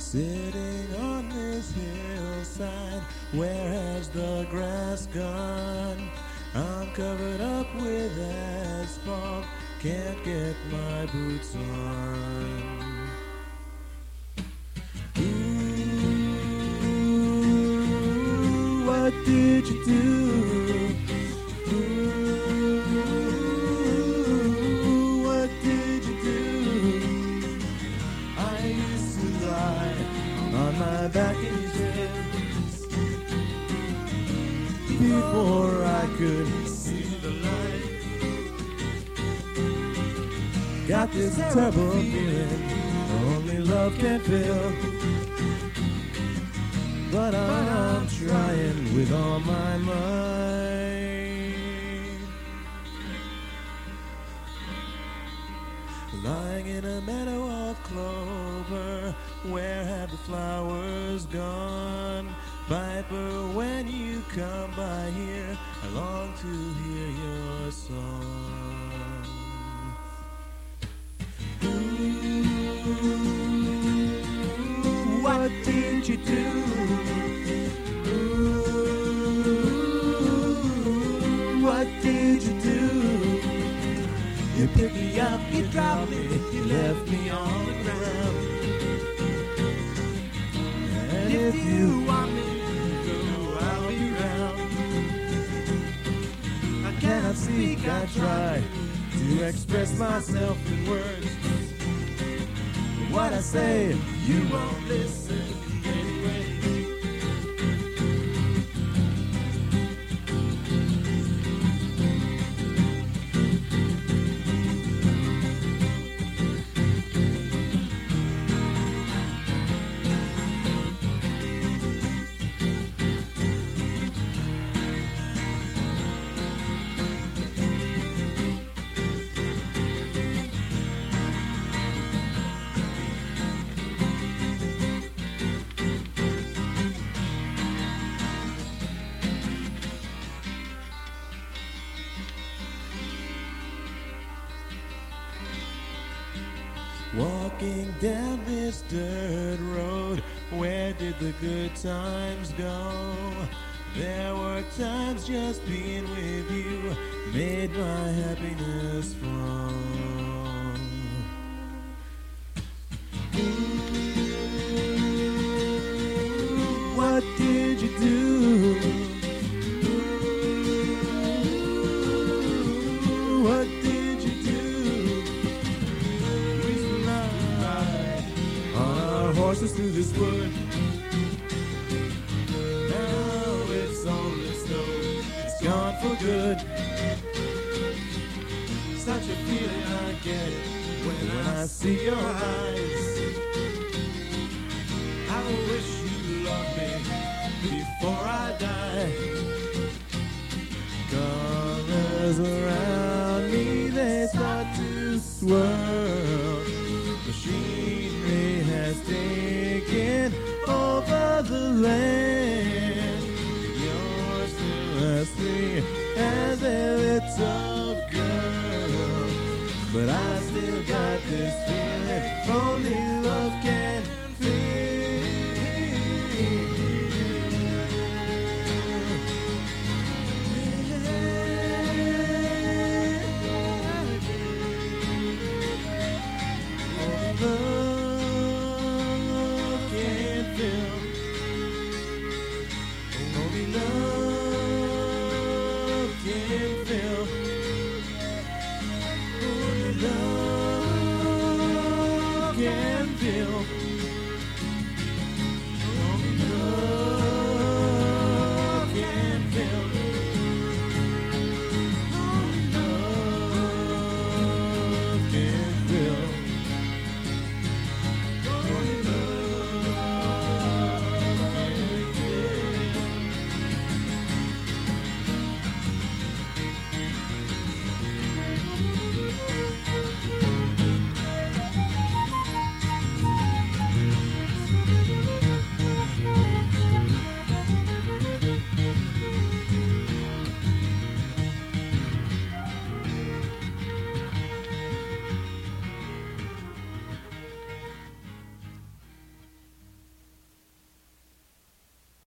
Sitting on this hillside, where has the grass gone? I'm covered up with asphalt, can't get my boots on. Ooh, what did you do? Ooh, what did you do? I used to lie on my back in his hands before I could see the light. Got this terrible feeling only love can fill, but I'm trying with all my might. Lying in a meadow of clover, where have the flowers gone? Piper, when you come by here, I long to hear your song. Ooh, what did you do? Ooh, what did you do? You picked me up, you dropped me, you left me on the ground. And if you want me to go, I'll be around. I cannot speak, I try to express myself in words. But what I say, you won't listen anyway. Walking down this dirt road, where did the good times go? There were times just being with you made my happiness flow. Ooh, what did you do? Ooh, what did you do? Horses through this wood. Now it's only snow, it's gone for good. Such a feeling I get when I see your eyes. I wish you loved me before I die. Colors around me, they start to swirl. Machinery has taken over the land. You're still as free as a little girl, but I still got this feeling only love can feel. Love can fill. Only love can fill. Only love can fill.